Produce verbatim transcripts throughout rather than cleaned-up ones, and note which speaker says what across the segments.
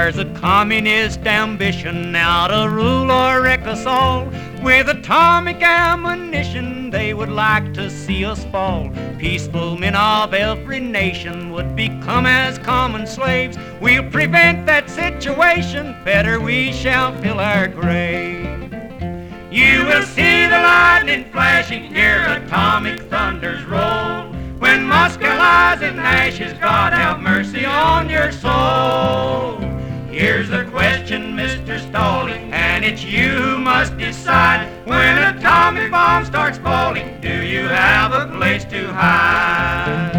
Speaker 1: There's a communist ambition now to rule or wreck us all. With atomic ammunition they would like to see us fall. Peaceful men of every nation would become as common slaves. We'll prevent that situation, better we shall fill our grave. You will see the lightning flashing, hear atomic thunders roll. When Moscow lies in ashes, God have mercy on your soul. Here's the question, Mister Stalling, and it's you who must decide. When an atomic bomb starts falling, do you have a place to hide?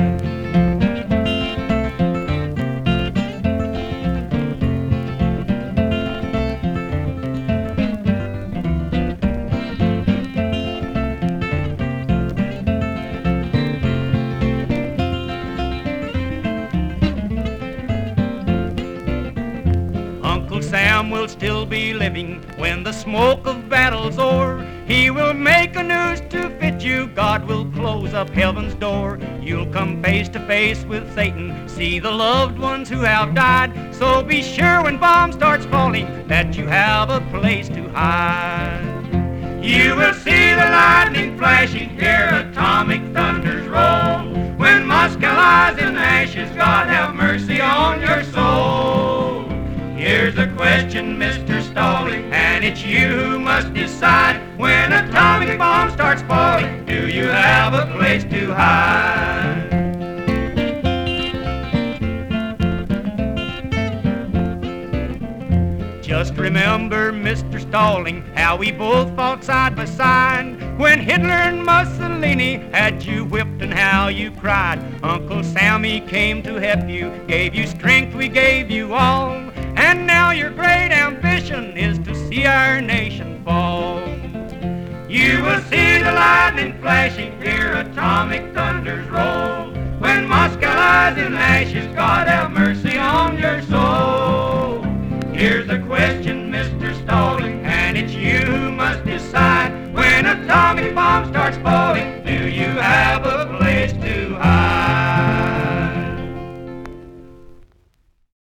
Speaker 1: Uncle Sam will still be living when the smoke of battle's o'er. He will make a noose to fit you, God will close up heaven's door. You'll come face to face with Satan, see the loved ones who have died. So be sure when bomb starts falling that you have a place to hide. You will see the lightning flashing, hear atomic thunders roll. When Moscow lies in ashes, God have mercy on your soul. Here's the question, Mister Stalling, and it's you who must decide. When an atomic bomb starts falling, do you have a place to hide? Just remember, Mister Stalling, how we both fought side by side. When Hitler and Mussolini had you whipped and how you cried. Uncle Sammy came to help you, gave you strength, we gave you all. And now your great ambition is to see our nation fall. You will see the lightning flashing, hear atomic thunders roll. When Moscow lies in ashes, God have mercy on your soul. Here's the question, Mister Stalling, and it's you who must decide. When atomic bomb starts falling,